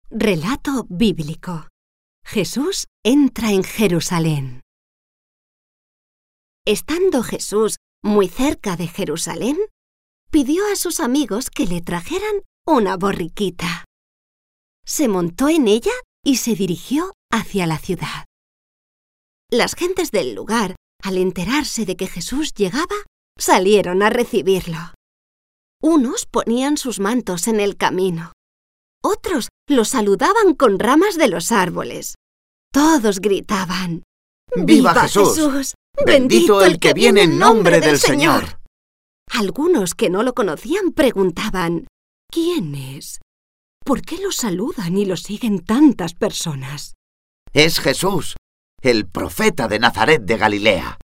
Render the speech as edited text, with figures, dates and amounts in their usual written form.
Relato bíblico. Jesús entra en Jerusalén. Estando Jesús muy cerca de Jerusalén, pidió a sus amigos que le trajeran una borriquita. Se montó en ella y se dirigió hacia la ciudad. Las gentes del lugar, al enterarse de que Jesús llegaba, salieron a recibirlo. Unos ponían sus mantos en el camino. Otros lo saludaban con ramas de los árboles. Todos gritaban: ¡Viva Jesús! ¡Bendito el que viene en nombre del Señor! Algunos que no lo conocían preguntaban: ¿quién es? ¿Por qué lo saludan y lo siguen tantas personas? Es Jesús, el profeta de Nazaret de Galilea.